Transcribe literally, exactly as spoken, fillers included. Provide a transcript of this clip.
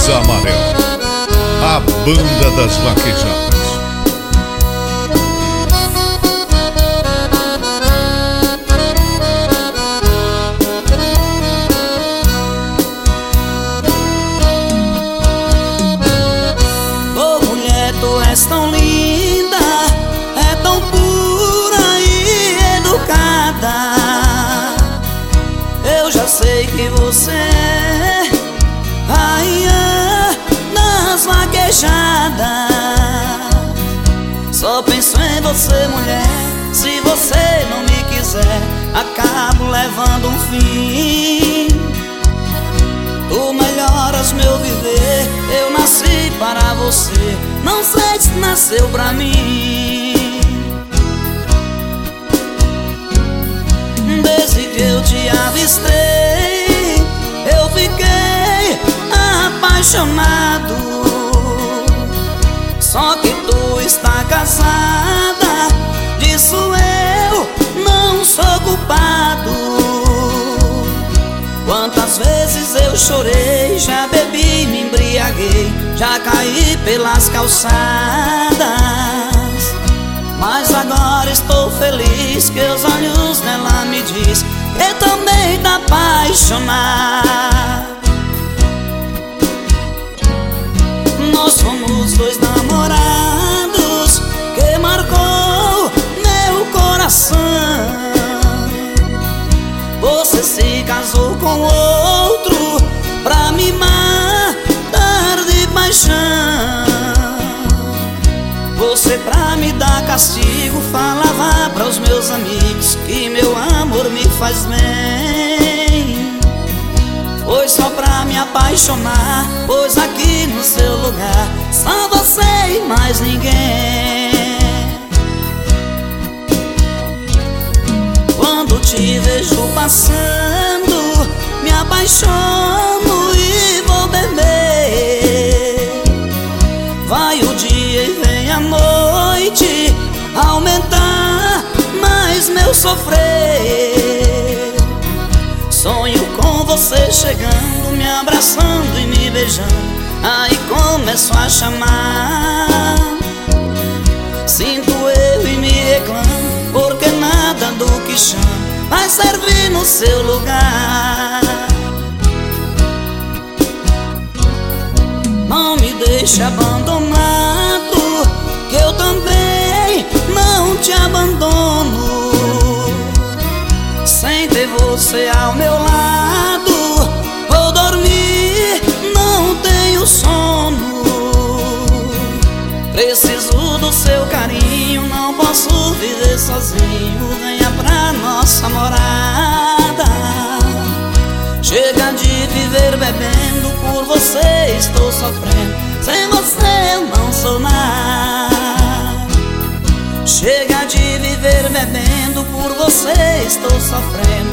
Camisa Amarela, a banda das vaquejadas. Oh mulher, tu és tão linda, é tão pura e educada. Eu já sei que você é rainha das vaquejadas. Só penso em você, mulher. Se você não me quiser, acabo levando um fim. Tu melhoras meu viver. Eu nasci para você, não sei se nasceu pra mim. Desde que eu te avistei, eu fiquei apaixonado. Só que tu está casada, disso eu não sou culpado. Quantas vezes eu chorei, já bebi, me embriaguei, já caí pelas calçadas. Mas agora estou feliz que os olhos dela me diz que também tá apaixonado. Nós fomos dois namorados que marcou meu coração. Você se casou com outro pra me matar de paixão. Você pra me dar castigo falava para os meus amigos que meu amor me faz bem. Foi só pra me apaixonar, pois aqui no seu lugar só você e mais ninguém. Quando te vejo passando, me apaixono e vou beber. Vai o dia e vem a noite aumentar mais meu sofrer. Sonho com você chegando, me abraçando e me beijando. Aí começo a chamar. Sinto eu e me reclamo, porque nada do que chamo vai servir no seu lugar. Não me deixe abandonado, que eu também não te abandono. Sem ter você ao meu lado, vou dormir, não tenho sono. Preciso do seu carinho, não posso viver sozinho. Venha pra nossa morada. Chega de viver bebendo, por você estou sofrendo. Sem você eu não sou nada. Chega de viver bebendo, por você estou sofrendo.